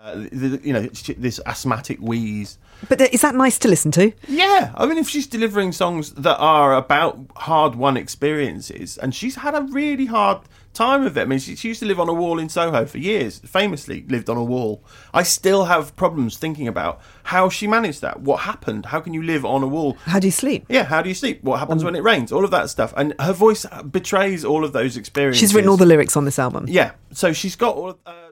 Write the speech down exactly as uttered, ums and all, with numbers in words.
Uh, the, you know, this asthmatic wheeze. But is that nice to listen to? Yeah. I mean, if she's delivering songs that are about hard-won experiences, and she's had a really hard time of it. I mean, she, she used to live on a wall in Soho for years, famously lived on a wall. I still have problems thinking about how she managed that. What happened? How can you live on a wall? How do you sleep? Yeah, how do you sleep? What happens um, when it rains? All of that stuff. And her voice betrays all of those experiences. She's written all the lyrics on this album. Yeah. So she's got all of... Uh,